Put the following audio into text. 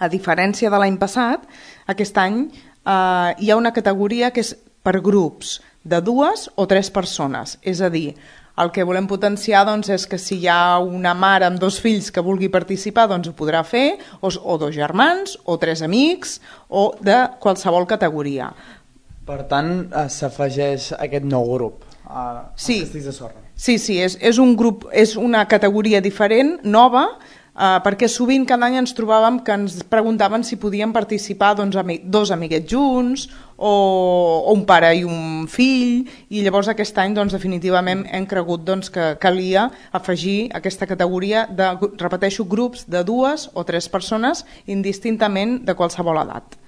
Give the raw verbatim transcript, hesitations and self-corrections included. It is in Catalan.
A diferència de l'any passat, aquest any eh, hi ha una categoria que és per grups de dues o tres persones. És a dir, el que volem potenciar doncs, és que si hi ha una mare amb dos fills que vulgui participar, doncs ho podrà fer, o, o dos germans, o tres amics, o de qualsevol categoria. Per tant, eh, s'afegeix aquest nou grup a, sí. als Castells de Sorra. Sí, sí, és, és un grup, és una categoria diferent, nova, Uh, perquè sovint cada any ens trobàvem que ens preguntaven si podien participar doncs, ami dos amiguets junts o, o un pare i un fill, i llavors aquest any doncs, definitivament hem cregut doncs, que calia afegir aquesta categoria de, repeteixo, grups de dues o tres persones indistintament de qualsevol edat.